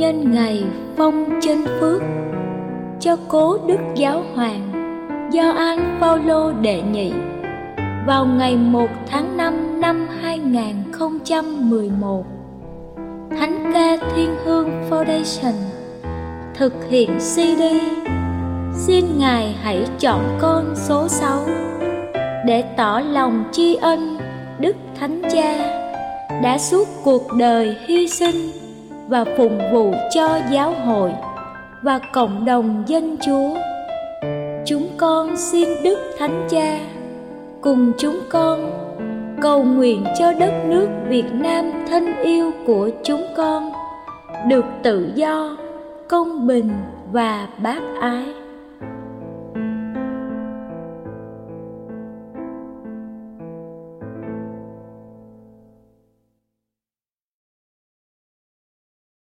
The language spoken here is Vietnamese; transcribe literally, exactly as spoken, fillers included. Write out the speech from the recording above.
nhân ngày phong chân phước cho cố Đức Giáo Hoàng Gioan Phaolô đệ nhị vào ngày một tháng năm năm hai nghìn không trăm mười một. Thánh ca Thiên Hương Foundation thực hiện xê đê. Xin Ngài hãy chọn con số sáu để tỏ lòng tri ân Đức Thánh Cha đã suốt cuộc đời hy sinh và phụng vụ cho giáo hội và cộng đồng dân Chúa. Chúng con xin Đức Thánh Cha cùng chúng con cầu nguyện cho đất nước Việt Nam thân yêu của chúng con được tự do, công bình và bác ái.